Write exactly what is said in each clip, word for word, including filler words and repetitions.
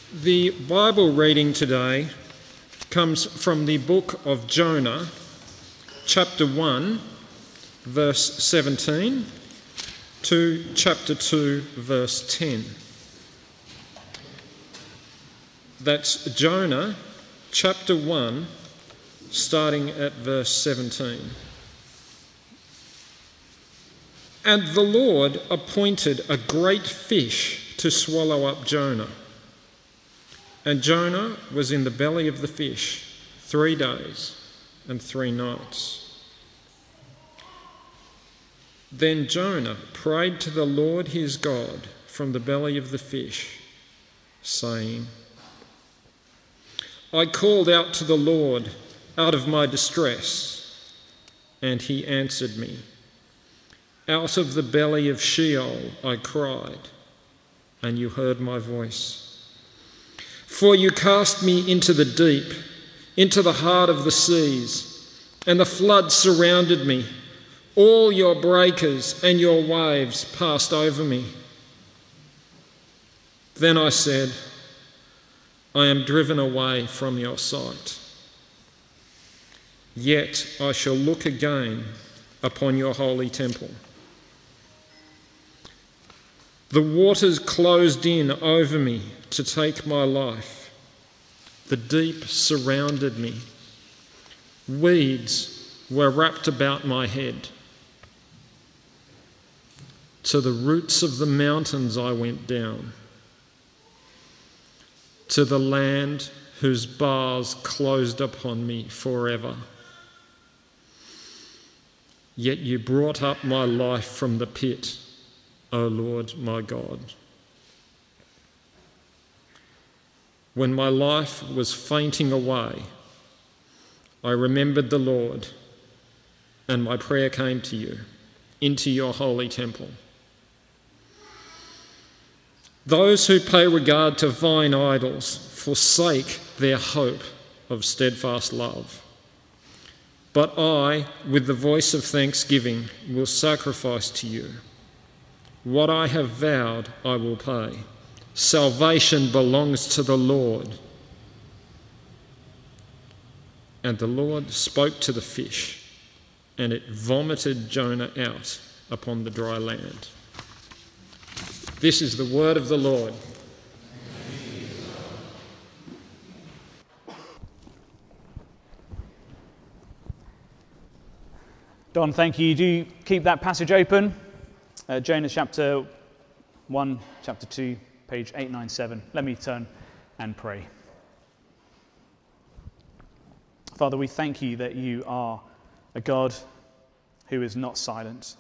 The Bible reading today comes from the book of Jonah, chapter one, verse seventeen, to chapter two, verse ten. That's Jonah, chapter one, starting at verse seventeen. And the Lord appointed a great fish to swallow up Jonah. And Jonah was in the belly of the fish three days and three nights. Then Jonah prayed to the Lord his God from the belly of the fish, saying, I called out to the Lord out of my distress, and he answered me. Out of the belly of Sheol I cried, and you heard my voice. For you cast me into the deep, into the heart of the seas, and the flood surrounded me. All your breakers and your waves passed over me. Then I said, I am driven away from your sight. Yet I shall look again upon your holy temple. The waters closed in over me to take my life. The deep surrounded me. Weeds were wrapped about my head. To the roots of the mountains I went down, to the land whose bars closed upon me forever. Yet you brought up my life from the pit, O Lord my God. When my life was fainting away, I remembered the Lord, and my prayer came to you, into your holy temple. Those who pay regard to vain idols forsake their hope of steadfast love. But I, with the voice of thanksgiving, will sacrifice to you. What I have vowed, I will pay. Salvation belongs to the Lord. And the Lord spoke to the fish, and it vomited Jonah out upon the dry land. This is the word of the Lord. Don, thank you. Do keep that passage open. Uh, Jonah chapter one, chapter two, page eight ninety-seven. Let me turn and pray. Father, we thank you that you are a God who is not silent.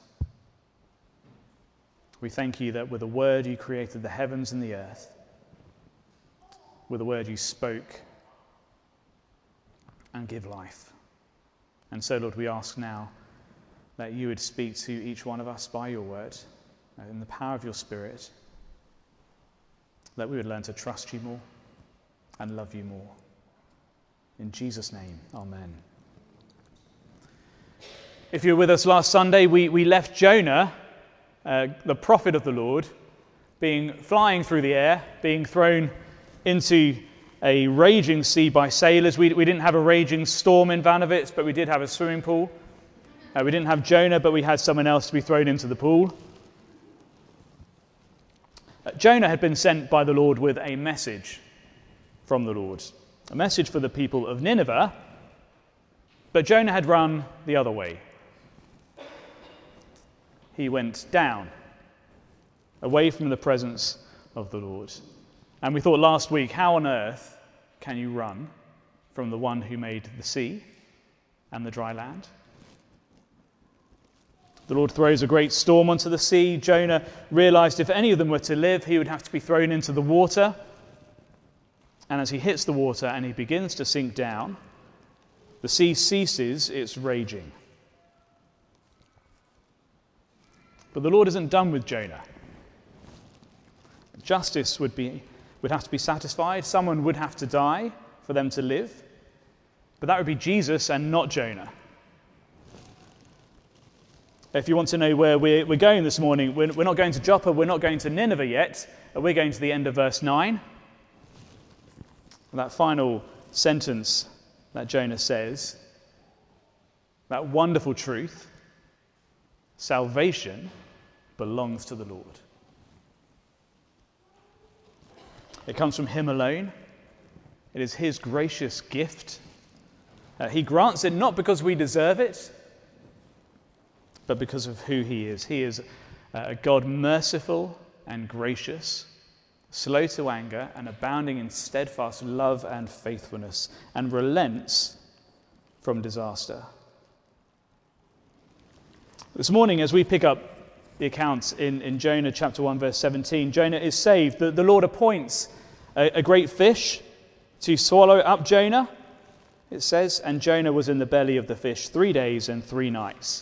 We thank you that with a word you created the heavens and the earth. With a word you spoke and give life. And so, Lord, we ask now that you would speak to each one of us by your word, in the power of your Spirit, that we would learn to trust you more and love you more. In Jesus' name, amen. If you were with us last Sunday, we, we left Jonah, uh, the prophet of the Lord, being flying through the air, being thrown into a raging sea by sailors. We, we didn't have a raging storm in Vanovitz, but we did have a swimming pool. Uh, we didn't have Jonah, but we had someone else to be thrown into the pool. Uh, Jonah had been sent by the Lord with a message from the Lord, a message for the people of Nineveh, but Jonah had run the other way. He went down, away from the presence of the Lord. And we thought last week, how on earth can you run from the one who made the sea and the dry land? The Lord throws a great storm onto the sea. Jonah realized if any of them were to live, he would have to be thrown into the water. And as he hits the water and he begins to sink down, the sea ceases its raging. But the Lord isn't done with Jonah. Justice would be would have to be satisfied. Someone would have to die for them to live. But that would be Jesus and not Jonah. If you want to know where we're, we're going this morning, we're, we're not going to Joppa, we're not going to Nineveh yet. We're going to the end of verse nine. That final sentence that Jonah says, that wonderful truth, salvation belongs to the Lord. It comes from him alone. It is his gracious gift. Uh, he grants it not because we deserve it, but because of who he is. He is a God merciful and gracious, slow to anger and abounding in steadfast love and faithfulness, and relents from disaster. This morning, as we pick up the accounts in, in Jonah chapter one, verse seventeen, Jonah is saved. The, the Lord appoints a, a great fish to swallow up Jonah, it says, and Jonah was in the belly of the fish three days and three nights.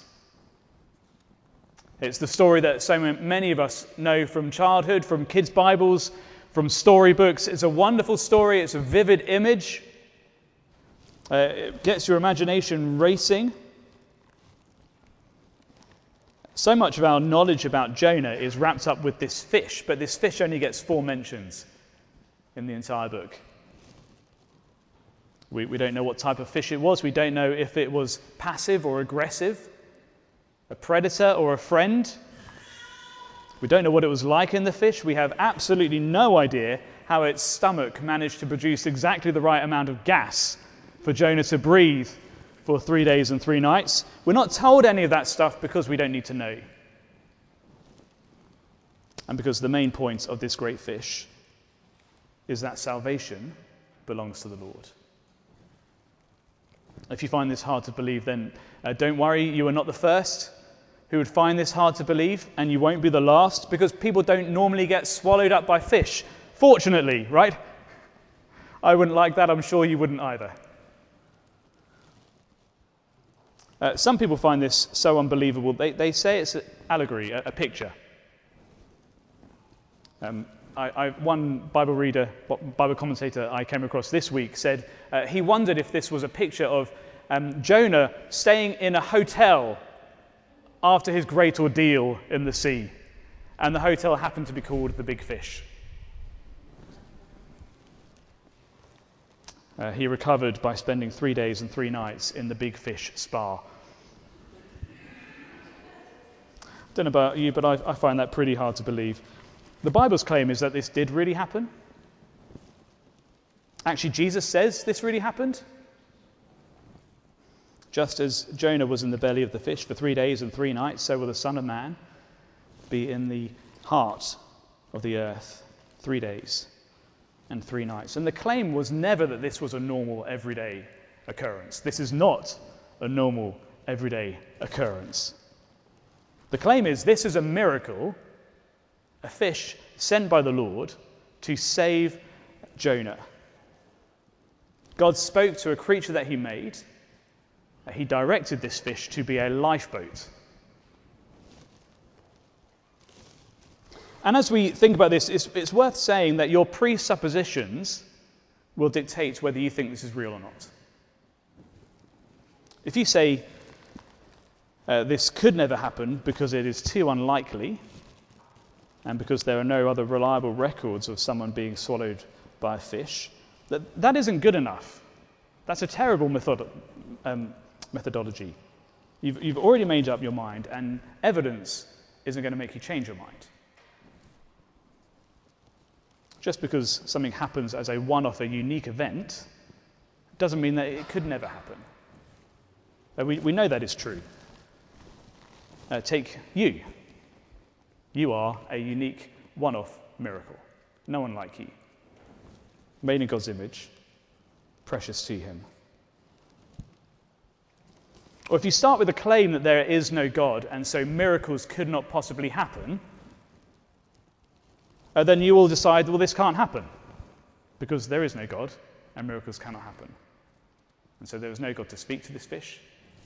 It's the story that so many of us know from childhood, from kids' Bibles, from storybooks. It's a wonderful story. It's a vivid image. Uh, it gets your imagination racing. So much of our knowledge about Jonah is wrapped up with this fish, but this fish only gets four mentions in the entire book. We, we don't know what type of fish it was. We don't know if it was passive or aggressive, a predator or a friend. We don't know what it was like in the fish. We have absolutely no idea how its stomach managed to produce exactly the right amount of gas for Jonah to breathe for three days and three nights. We're not told any of that stuff because we don't need to know. And because the main point of this great fish is that salvation belongs to the Lord. If you find this hard to believe, then uh, don't worry, you are not the first who would find this hard to believe, and you won't be the last, because people don't normally get swallowed up by fish. Fortunately, right? I wouldn't like that. I'm sure you wouldn't either. Uh, some people find this so unbelievable, they, they say it's an allegory, a, a picture. Um, I, I, one Bible reader, Bible commentator I came across this week said uh, he wondered if this was a picture of um, Jonah staying in a hotel after his great ordeal in the sea, and the hotel happened to be called the Big Fish. Uh, he recovered by spending three days and three nights in the Big Fish spa. Don't know about you, but I, I find that pretty hard to believe. The Bible's claim is that this did really happen. Actually, Jesus says this really happened. Just as Jonah was in the belly of the fish for three days and three nights, so will the Son of Man be in the heart of the earth three days and three nights. And the claim was never that this was a normal, everyday occurrence. This is not a normal, everyday occurrence. The claim is this is a miracle, a fish sent by the Lord to save Jonah. God spoke to a creature that he made. He directed this fish to be a lifeboat. And as we think about this, it's, it's worth saying that your presuppositions will dictate whether you think this is real or not. If you say uh, this could never happen because it is too unlikely, and because there are no other reliable records of someone being swallowed by a fish, that, that isn't good enough. That's a terrible method, um, methodology. You've, you've already made up your mind, and evidence isn't going to make you change your mind. Just because something happens as a one-off, a unique event, doesn't mean that it could never happen. Uh, we, we know that is true. Uh, take you. You are a unique one-off miracle. No one like you. Made in God's image, precious to him. Or if you start with the claim that there is no God and so miracles could not possibly happen, uh, then you will decide, well, this can't happen because there is no God and miracles cannot happen. And so there was no God to speak to this fish.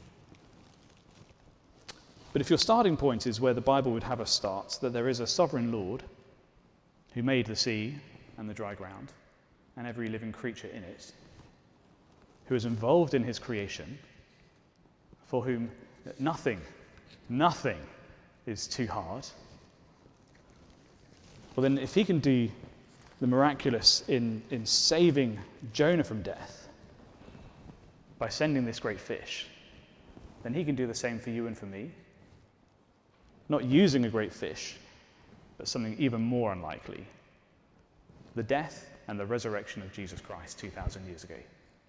But if your starting point is where the Bible would have us start, that there is a sovereign Lord who made the sea and the dry ground and every living creature in it, who is involved in his creation, for whom nothing, nothing is too hard, well then if he can do the miraculous in, in saving Jonah from death by sending this great fish, then he can do the same for you and for me. Not using a great fish, but something even more unlikely: the death and the resurrection of Jesus Christ two thousand years ago.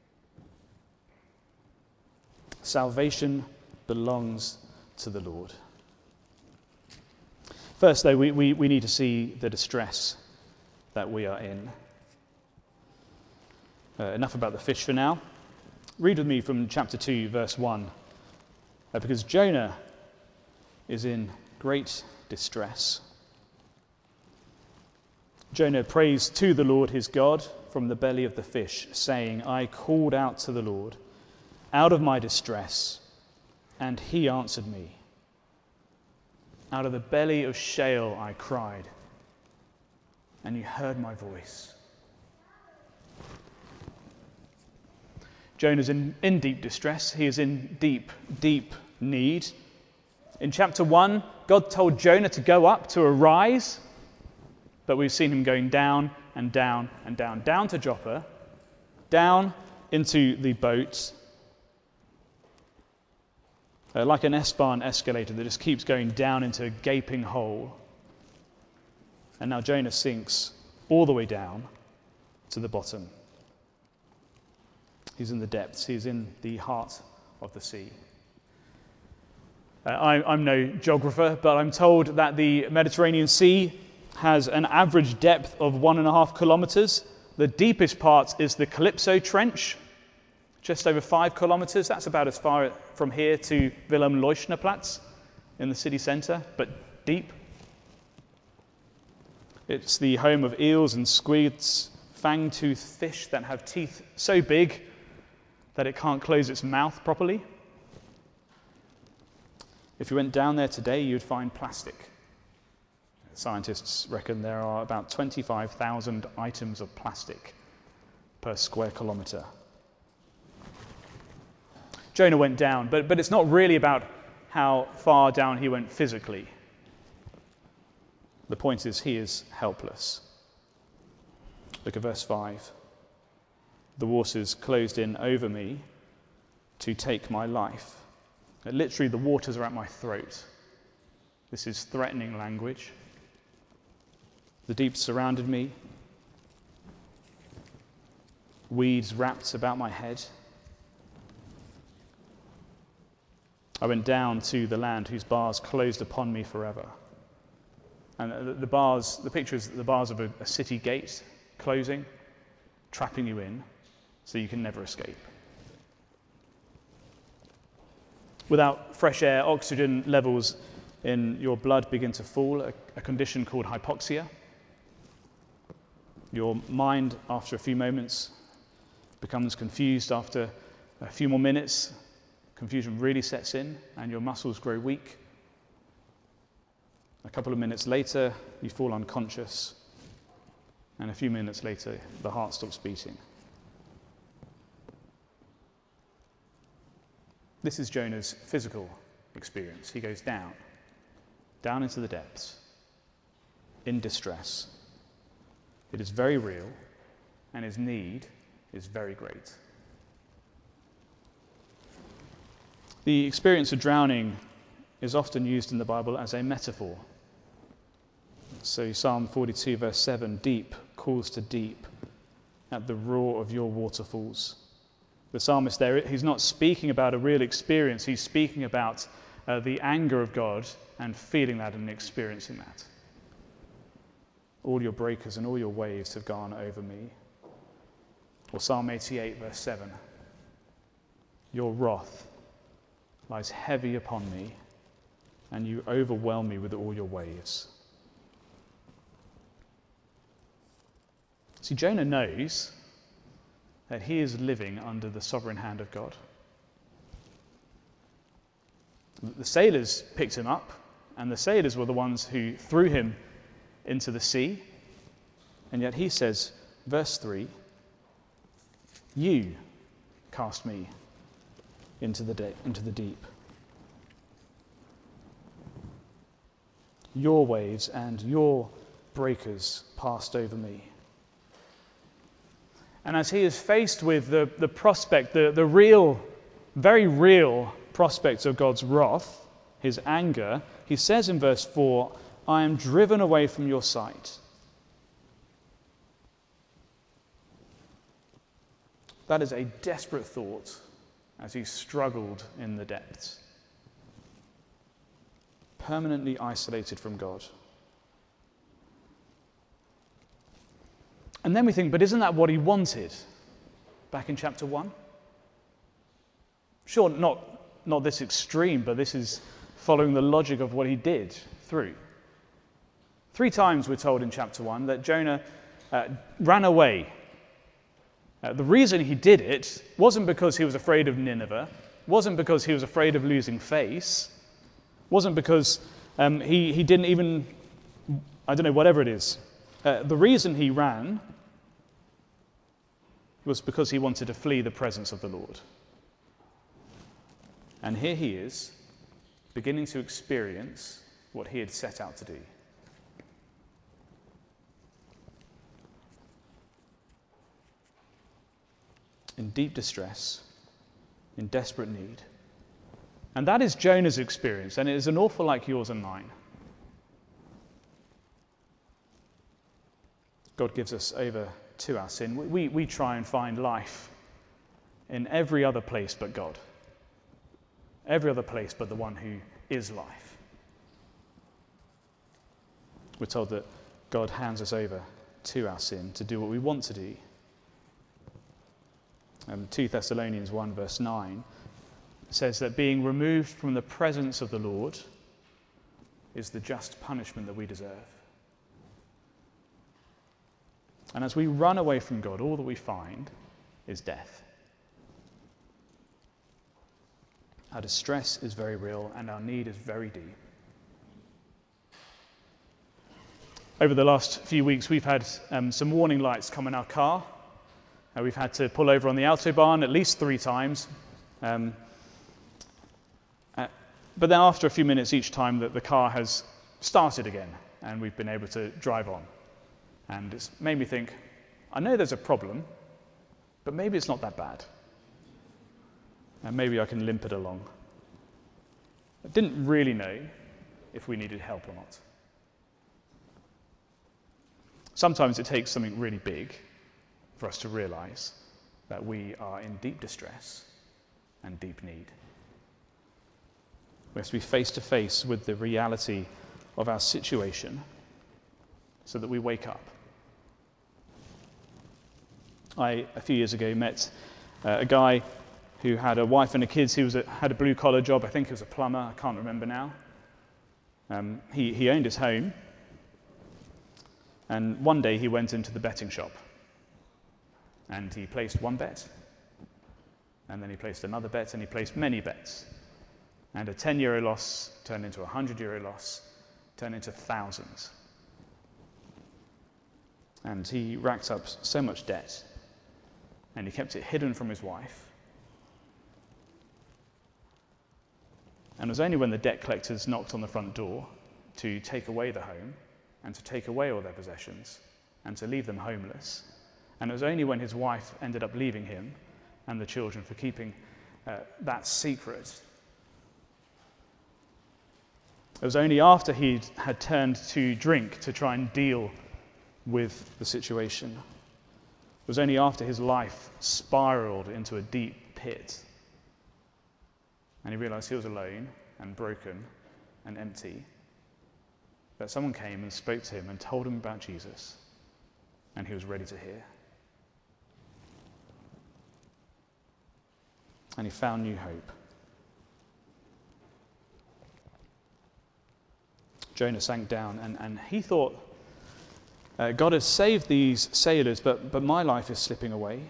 Salvation belongs to the Lord. First, though, we, we, we need to see the distress that we are in. Uh, enough about the fish for now. Read with me from chapter two, verse one. Uh, because Jonah is in great distress. Jonah prays to the Lord his God from the belly of the fish, saying, I called out to the Lord out of my distress, and he answered me. Out of the belly of Sheol I cried, and you heard my voice. Jonah's in, in deep distress. He is in deep, deep need. In chapter one, God told Jonah to go up, to arise, but we've seen him going down and down and down, down to Joppa, down into the boat, uh, like an S-Bahn escalator that just keeps going down into a gaping hole. And now Jonah sinks all the way down to the bottom. He's in the depths. He's in the heart of the sea. Uh, I, I'm no geographer, but I'm told that the Mediterranean Sea has an average depth of one and a half kilometers. The deepest part is the Calypso Trench, just over five kilometers. That's about as far from here to Wilhelm-Leuschner-Platz in the city centre, but deep. It's the home of eels and squids, fang-toothed fish that have teeth so big that it can't close its mouth properly. If you went down there today, you'd find plastic. Scientists reckon there are about twenty-five thousand items of plastic per square kilometre. Jonah went down, but, but it's not really about how far down he went physically. The point is, he is helpless. Look at verse five. The waters closed in over me to take my life. Literally, the waters are at my throat. This is threatening language. The deep surrounded me. Weeds wrapped about my head. I went down to the land whose bars closed upon me forever. And the bars, the picture is the bars of a, a city gate closing, trapping you in, so you can never escape. Without fresh air, oxygen levels in your blood begin to fall, a, a condition called hypoxia. Your mind, after a few moments, becomes confused. After a few more minutes, confusion really sets in and your muscles grow weak. A couple of minutes later, you fall unconscious. And a few minutes later, the heart stops beating. This is Jonah's physical experience. He goes down, down into the depths, in distress. It is very real, and his need is very great. The experience of drowning is often used in the Bible as a metaphor. So Psalm forty-two, verse seven, deep calls to deep at the roar of your waterfalls. The psalmist there, he's not speaking about a real experience, he's speaking about uh, the anger of God and feeling that and experiencing that. All your breakers and all your waves have gone over me. Or Psalm eighty-eight, verse seven, your wrath lies heavy upon me, and you overwhelm me with all your waves. See, Jonah knows that he is living under the sovereign hand of God. The sailors picked him up, and the sailors were the ones who threw him into the sea. And yet he says, verse three, you cast me into the, de- into the deep. Your waves and your breakers passed over me. And as he is faced with the, the prospect, the, the real, very real prospect of God's wrath, his anger, he says in verse four, I am driven away from your sight. That is a desperate thought as he struggled in the depths, permanently isolated from God. And then we think, but isn't that what he wanted back in chapter one? Sure, not, not this extreme, but this is following the logic of what he did through. Three times we're told in chapter one that Jonah uh, ran away. Uh, the reason he did it wasn't because he was afraid of Nineveh, wasn't because he was afraid of losing face, wasn't because um, he, he didn't even, I don't know, whatever it is. Uh, the reason he ran was because he wanted to flee the presence of the Lord. And here he is, beginning to experience what he had set out to do. In deep distress, in desperate need. And that is Jonah's experience, and it is an awful like yours and mine. God gives us over to our sin. We, we, we try and find life in every other place but God. Every other place but the one who is life. We're told that God hands us over to our sin to do what we want to do. Um, two Thessalonians one verse nine says that being removed from the presence of the Lord is the just punishment that we deserve. And as we run away from God, all that we find is death. Our distress is very real and our need is very deep. Over the last few weeks, we've had um, some warning lights come in our car. Uh, we've had to pull over on the Autobahn at least three times. Um, uh, but then after a few minutes each time, that the car has started again and we've been able to drive on. And it's made me think, I know there's a problem, but maybe it's not that bad. And maybe I can limp it along. I didn't really know if we needed help or not. Sometimes it takes something really big for us to realize that we are in deep distress and deep need. We have to be face to face with the reality of our situation so that we wake up. I, a few years ago, met uh, a guy who had a wife and a kids. He was a, had a blue-collar job. I think he was a plumber. I can't remember now. Um, he, he owned his home. And one day he went into the betting shop. And he placed one bet. And then he placed another bet, and he placed many bets. And a ten euro loss turned into a one hundred euro loss, turned into thousands. And he racked up so much debt. And he kept it hidden from his wife. And it was only when the debt collectors knocked on the front door to take away the home and to take away all their possessions and to leave them homeless. And it was only when his wife ended up leaving him and the children for keeping uh, that secret. It was only after he had turned to drink to try and deal with the situation. It was only after his life spiraled into a deep pit and he realized he was alone and broken and empty, that someone came and spoke to him and told him about Jesus, and he was ready to hear. And he found new hope. Jonah sank down, and, and he thought, uh, God has saved these sailors, but, but my life is slipping away.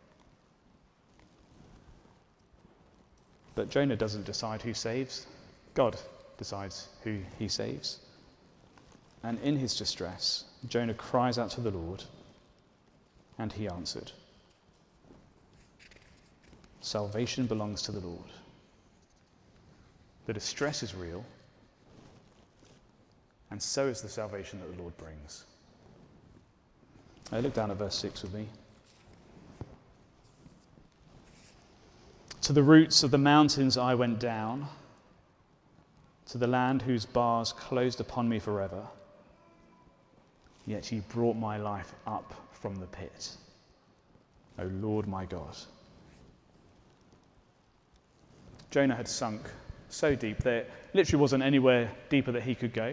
But Jonah doesn't decide who saves. God decides who he saves. And in his distress, Jonah cries out to the Lord, and he answered. Salvation belongs to the Lord. The distress is real, and so is the salvation that the Lord brings. Now look down at verse six with me. To the roots of the mountains I went down, to the land whose bars closed upon me forever. Yet you brought my life up from the pit, O Lord my God. Jonah had sunk so deep that it literally wasn't anywhere deeper that he could go.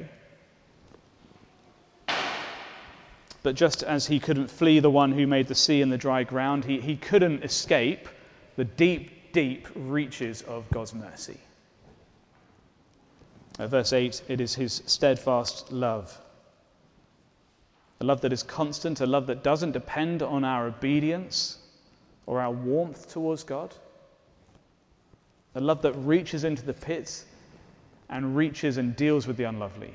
But just as he couldn't flee the one who made the sea and the dry ground, he, he couldn't escape the deep, deep reaches of God's mercy. Uh, verse eight, it is his steadfast love. A love that is constant, a love that doesn't depend on our obedience or our warmth towards God. A love that reaches into the pit and reaches and deals with the unlovely.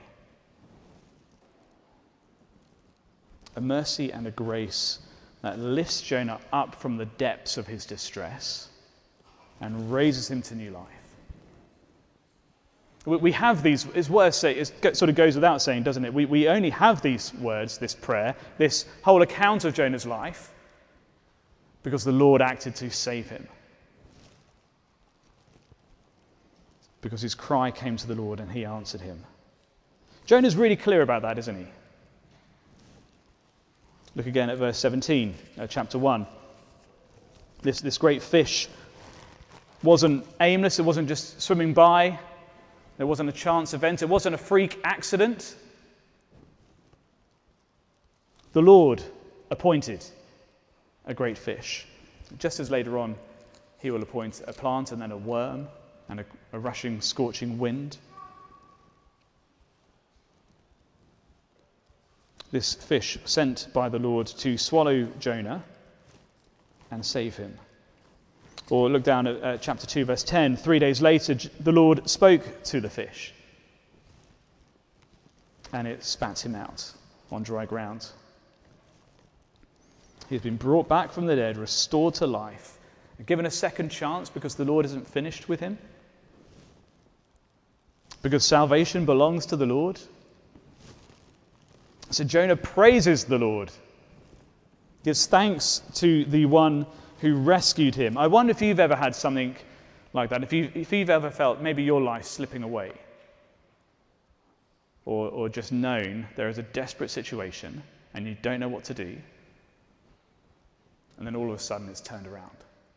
A mercy and a grace that lifts Jonah up from the depths of his distress and raises him to new life. We have these, it's worth saying, it sort of goes without saying, doesn't it? We, we only have these words, this prayer, this whole account of Jonah's life, because the Lord acted to save him. Because his cry came to the Lord and he answered him. Jonah's really clear about that, isn't he? Look again at verse seventeen, uh, chapter one. This, this great fish wasn't aimless, it wasn't just swimming by, there wasn't a chance event, it wasn't a freak accident. The Lord appointed a great fish, just as later on he will appoint a plant and then a worm and a, a rushing, scorching wind. This fish sent by the Lord to swallow Jonah and save him. Or look down at uh, chapter two, verse ten. Three days later, the Lord spoke to the fish, and it spat him out on dry ground. He's been brought back from the dead, restored to life, and given a second chance because the Lord isn't finished with him. Because salvation belongs to the Lord. So Jonah praises the Lord, gives thanks to the one who rescued him. I wonder if you've ever had something like that, if, you, if you've ever felt maybe your life slipping away, or, or just known there is a desperate situation and you don't know what to do, and then all of a sudden it's turned around.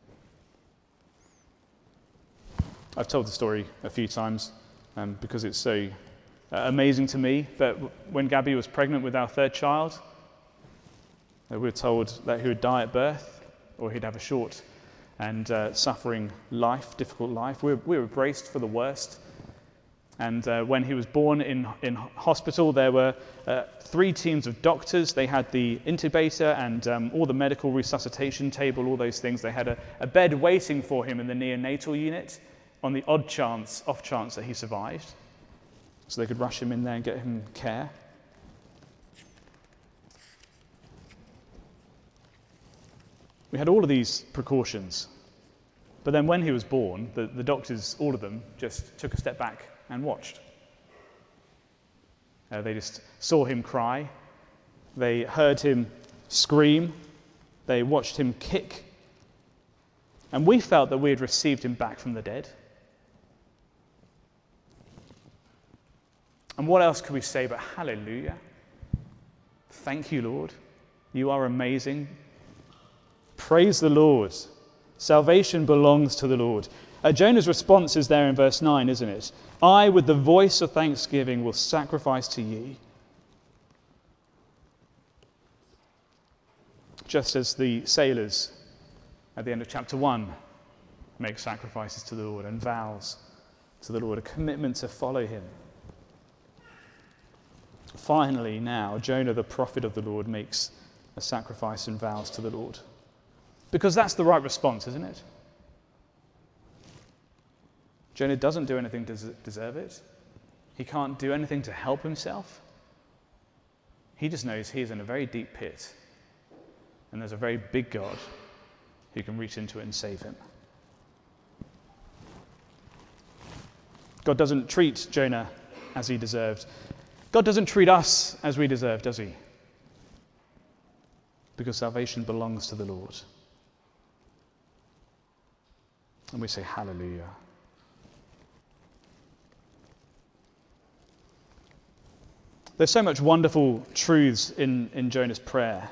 I've told the story a few times um, because it's so Uh, amazing to me, but when Gabby was pregnant with our third child, uh, we were told that he would die at birth or he'd have a short and uh, suffering life, difficult life. We were, we were braced for the worst. And uh, when he was born in, in hospital, there were uh, three teams of doctors. They had the intubator and um, all the medical resuscitation table, all those things. They had a, a bed waiting for him in the neonatal unit on the odd chance, off chance that he survived. So they could rush him in there and get him care. We had all of these precautions. But then when he was born, the, the doctors, all of them, just took a step back and watched. Uh, they just saw him cry. They heard him scream. They watched him kick. And we felt that we had received him back from the dead. And what else could we say but hallelujah? Thank you, Lord. You are amazing. Praise the Lord. Salvation belongs to the Lord. Uh, Jonah's response is there in verse nine, isn't it? I, with the voice of thanksgiving, will sacrifice to you. Just as the sailors at the end of chapter one make sacrifices to the Lord and vows to the Lord, a commitment to follow him. Finally, now, Jonah, the prophet of the Lord, makes a sacrifice and vows to the Lord. Because that's the right response, isn't it? Jonah doesn't do anything to deserve it. He can't do anything to help himself. He just knows he is in a very deep pit, and there's a very big God who can reach into it and save him. God doesn't treat Jonah as he deserved. God doesn't treat us as we deserve, does he? Because salvation belongs to the Lord. And we say, hallelujah. There's so much wonderful truths in, in Jonah's prayer.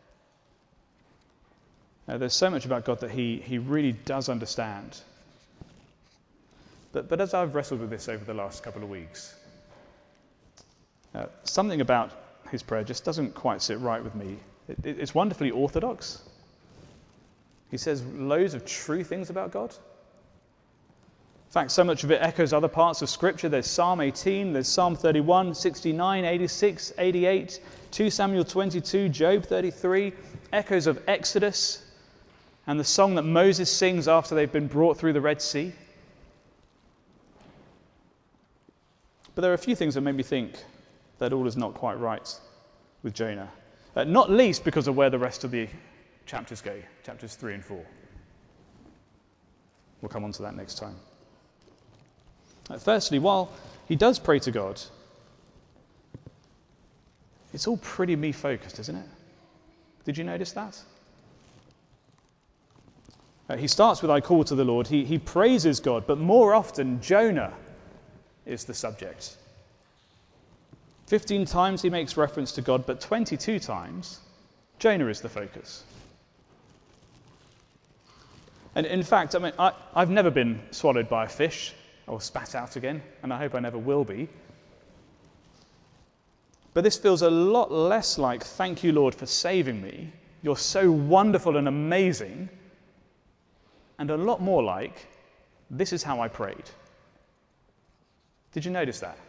Uh, there's so much about God that he, he really does understand. But, but as I've wrestled with this over the last couple of weeks, uh, something about his prayer just doesn't quite sit right with me. It, it, it's wonderfully orthodox. He says loads of true things about God. In fact, so much of it echoes other parts of Scripture. There's Psalm eighteen, there's Psalm thirty-one, sixty-nine, eighty-six, eighty-eight, two Samuel twenty-two, Job thirty-three, echoes of Exodus, and the song that Moses sings after they've been brought through the Red Sea. But there are a few things that make me think that all is not quite right with Jonah. Uh, not least because of where the rest of the chapters go, chapters three and four. We'll come on to that next time. Uh, firstly, while he does pray to God, it's all pretty me-focused, isn't it? Did you notice that? Uh, he starts with, I call to the Lord. He, he praises God, but more often, Jonah is the subject. Fifteen times he makes reference to God, but twenty-two times, Jonah is the focus. And in fact, I mean, I, I've never been swallowed by a fish or spat out again, and I hope I never will be. But this feels a lot less like, thank you, Lord, for saving me. You're so wonderful and amazing. And a lot more like, this is how I prayed. Did you notice that?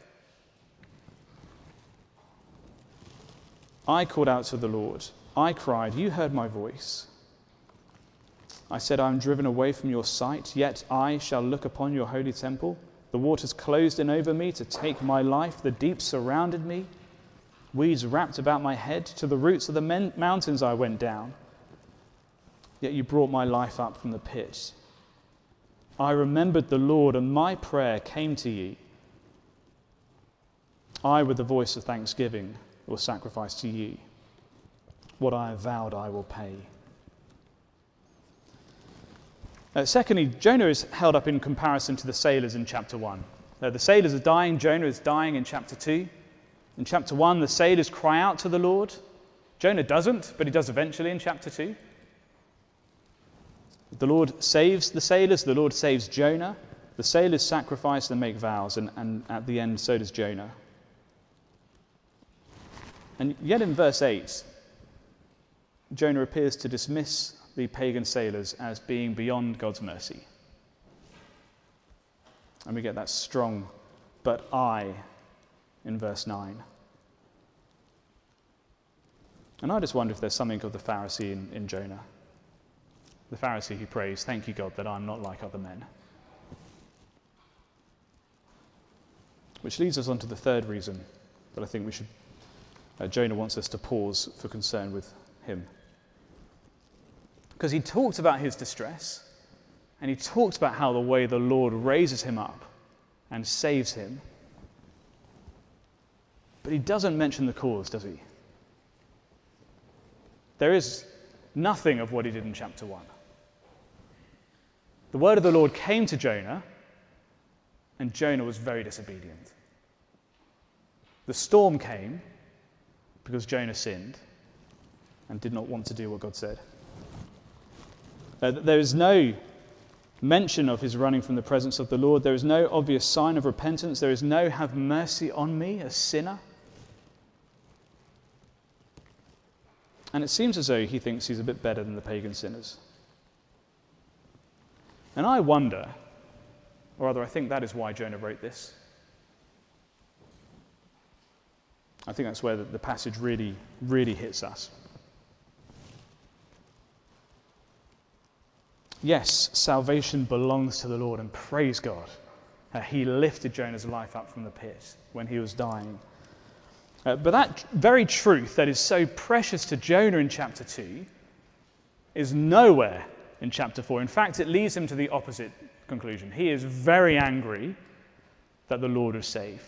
I called out to the Lord. I cried, you heard my voice. I said, I am driven away from your sight, yet I shall look upon your holy temple. The waters closed in over me to take my life. The deep surrounded me. Weeds wrapped about my head. To the roots of the men- mountains I went down. Yet you brought my life up from the pit. I remembered the Lord, and my prayer came to you. I, with the voice of thanksgiving, will sacrifice to you. What I have vowed I will pay. Uh, secondly, Jonah is held up in comparison to the sailors in chapter one. Uh, the sailors are dying, Jonah is dying in chapter two. In chapter one, the sailors cry out to the Lord. Jonah doesn't, but he does eventually in chapter two. The Lord saves the sailors, the Lord saves Jonah. The sailors sacrifice and make vows, and, and at the end, so does Jonah. And yet in verse eight, Jonah appears to dismiss the pagan sailors as being beyond God's mercy. And we get that strong, but I, in verse nine. And I just wonder if there's something of the Pharisee in, in Jonah. The Pharisee who prays, thank you, God, that I'm not like other men. Which leads us on to the third reason that I think we should, uh, Jonah wants us to pause for concern with him. Because he talks about his distress, and he talks about how the way the Lord raises him up and saves him. But he doesn't mention the cause, does he? There is nothing of what he did in chapter one. The word of the Lord came to Jonah, and Jonah was very disobedient. The storm came because Jonah sinned and did not want to do what God said. Uh, there is no mention of his running from the presence of the Lord. There is no obvious sign of repentance. There is no have mercy on me, a sinner. And it seems as though he thinks he's a bit better than the pagan sinners. And I wonder, or rather I think that is why Jonah wrote this. I think that's where the, the passage really, really hits us. Yes, salvation belongs to the Lord, and praise God. Uh, he lifted Jonah's life up from the pit when he was dying. Uh, but that very truth that is so precious to Jonah in chapter two is nowhere in chapter four. In fact, it leads him to the opposite conclusion. He is very angry that the Lord is safe.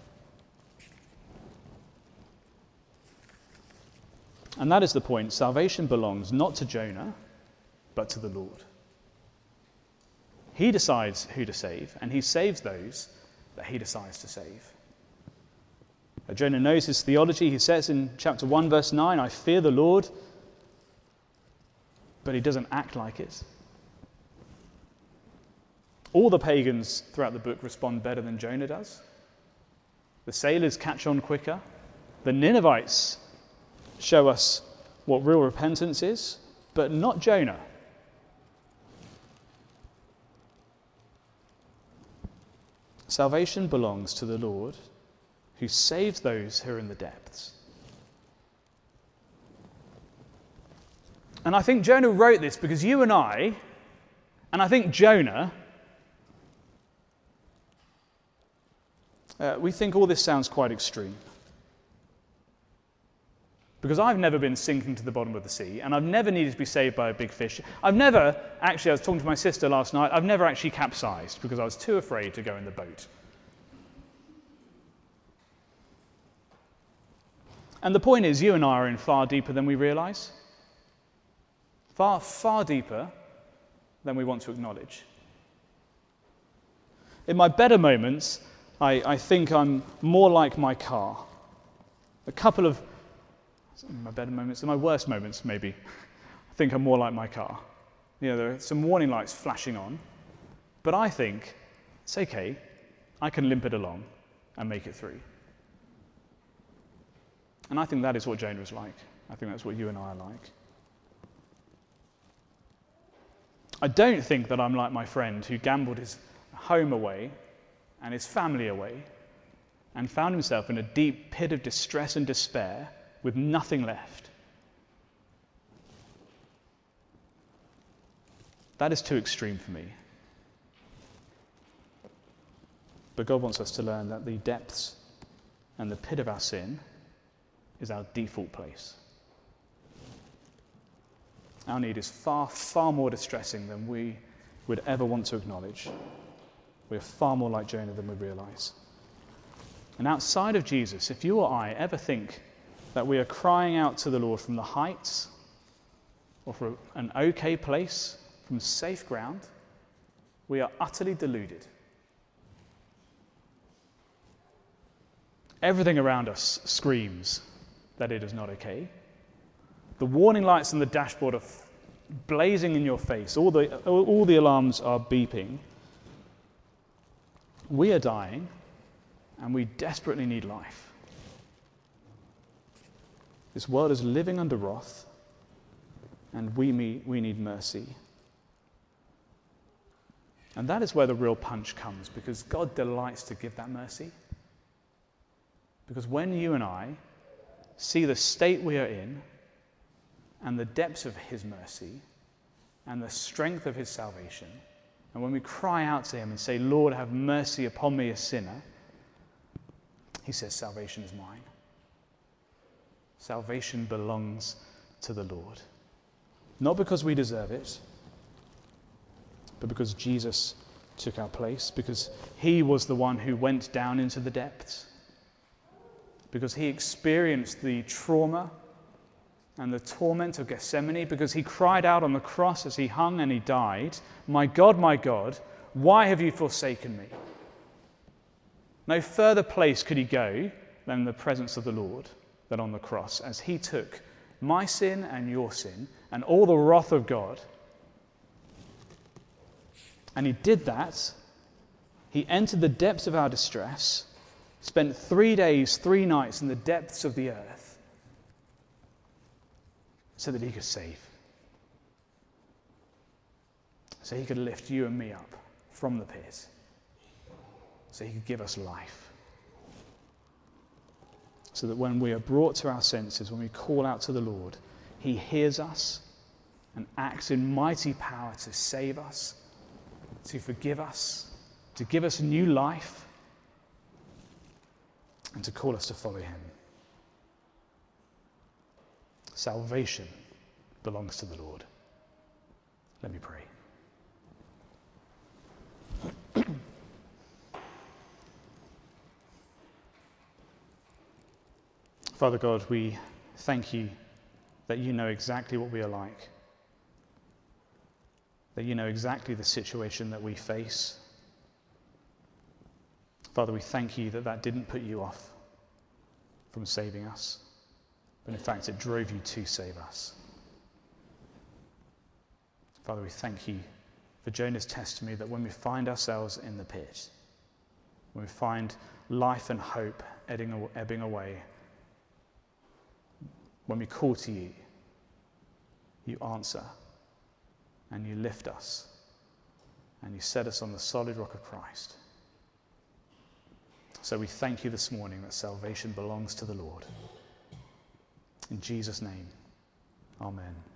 And that is the point. Salvation belongs not to Jonah, but to the Lord. He decides who to save, and he saves those that he decides to save. Jonah knows his theology. He says in chapter one, verse nine, I fear the Lord, but he doesn't act like it. All the pagans throughout the book respond better than Jonah does. The sailors catch on quicker. The Ninevites show us what real repentance is, but not Jonah. Salvation belongs to the Lord, who saves those who are in the depths. And I think Jonah wrote this because you and I, and I think Jonah, uh, we think all this sounds quite extreme. Because I've never been sinking to the bottom of the sea, and I've never needed to be saved by a big fish. I've never, actually, I was talking to my sister last night, I've never actually capsized because I was too afraid to go in the boat. And the point is, you and I are in far deeper than we realize. Far, far deeper than we want to acknowledge. In my better moments, I, I think I'm more like my car. A couple of In my better moments, in my worst moments, maybe, I think I'm more like my car. You know, there are some warning lights flashing on, but I think it's okay. I can limp it along and make it through. And I think that is what Jonah is like. I think that's what you and I are like. I don't think that I'm like my friend who gambled his home away and his family away and found himself in a deep pit of distress and despair with nothing left. That is too extreme for me. But God wants us to learn that the depths and the pit of our sin is our default place. Our need is far, far more distressing than we would ever want to acknowledge. We're far more like Jonah than we realize. And outside of Jesus, if you or I ever think that we are crying out to the Lord from the heights or from an okay place, from safe ground, we are utterly deluded. Everything around us screams that it is not okay. The warning lights on the dashboard are f- blazing in your face. All the, all the alarms are beeping. We are dying, and we desperately need life. This world is living under wrath, and we, me, we need mercy. And that is where the real punch comes, because God delights to give that mercy. Because when you and I see the state we are in, and the depths of his mercy, and the strength of his salvation, and when we cry out to him and say, Lord, have mercy upon me, a sinner, he says, salvation is mine. Salvation belongs to the Lord. Not because we deserve it, but because Jesus took our place, because he was the one who went down into the depths, because he experienced the trauma and the torment of Gethsemane, because he cried out on the cross as he hung and he died, my God, my God, why have you forsaken me? No further place could he go than the presence of the Lord than on the cross, as he took my sin and your sin and all the wrath of God. And he did that. He entered the depths of our distress, spent three days, three nights in the depths of the earth so that he could save. So he could lift you and me up from the pit. So he could give us life. So that when we are brought to our senses, when we call out to the Lord, he hears us and acts in mighty power to save us, to forgive us, to give us new life, and to call us to follow him. Salvation belongs to the Lord. Let me pray. Father God, we thank you that you know exactly what we are like. that you know exactly the situation that we face. Father, we thank you that that didn't put you off from saving us, but in fact it drove you to save us. Father, we thank you for Jonah's testimony that when we find ourselves in the pit, when we find life and hope ebbing, ebbing away, when we call to you, you answer and you lift us and you set us on the solid rock of Christ. So we thank you this morning that salvation belongs to the Lord. In Jesus' name, amen.